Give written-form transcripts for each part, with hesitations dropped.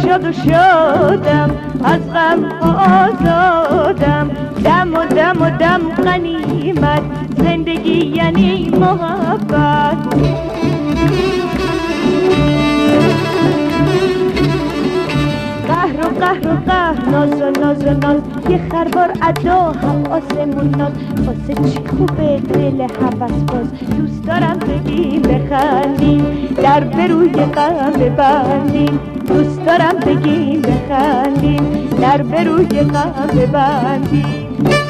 شدم از غم آزادم دم و دم و دم غنیمت زندگی یعنی محبت قهر و قهر ناز و ناز و ناز یه خربار ادا هم آسمون ناز واسه چی خوبه دل هوس باز دوست دارم بگیم بخندیم در به روی غم ببندیم دوست دارم بگیم بخندیم در به روی غم ببندیم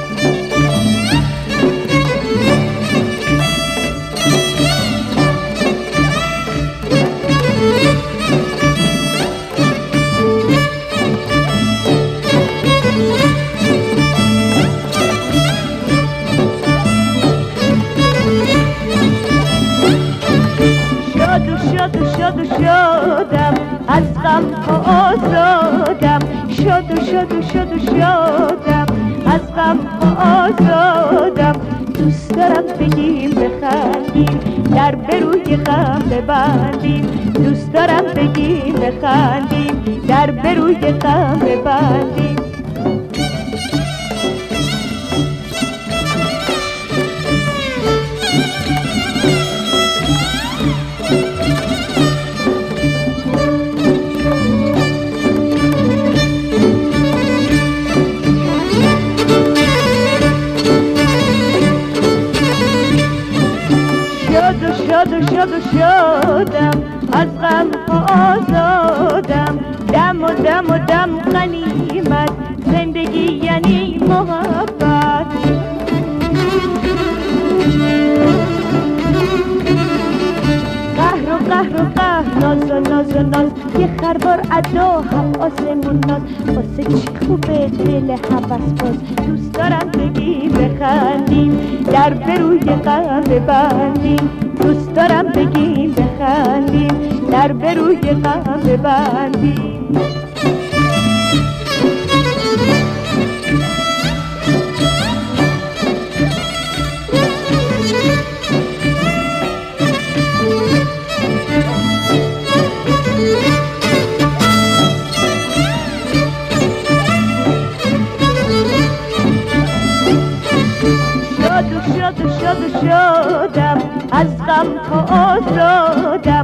شدم از غم آزادم شدم از غم آزادم دوست دارم بگیم بخندیم در به روی غم ببندیم دوست دارم بگیم بخندیم در به روی غم ببندیم شدم از غم آزادم دم و دم غنیمت زندگی یعنی محبت قهر و قهر ناز و ناز و ناز یه خربار ادا هم آسمون ناز واسه چی خوبه دل هوس باز دوست دارم بگیم بخندیم در به روی غم ببندیم دوست دارم بگیم بخندیم در به روی غم ببندیم شدم از غم آزادم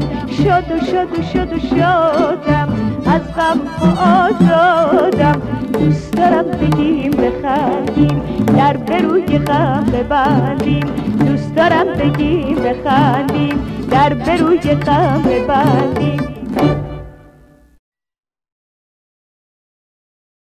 شدم از غم آزادم دوست دارم بگیم بخندیم در به روی غم ببندیم دوست دارم بگیم بخندیم در به روی غم ببندیم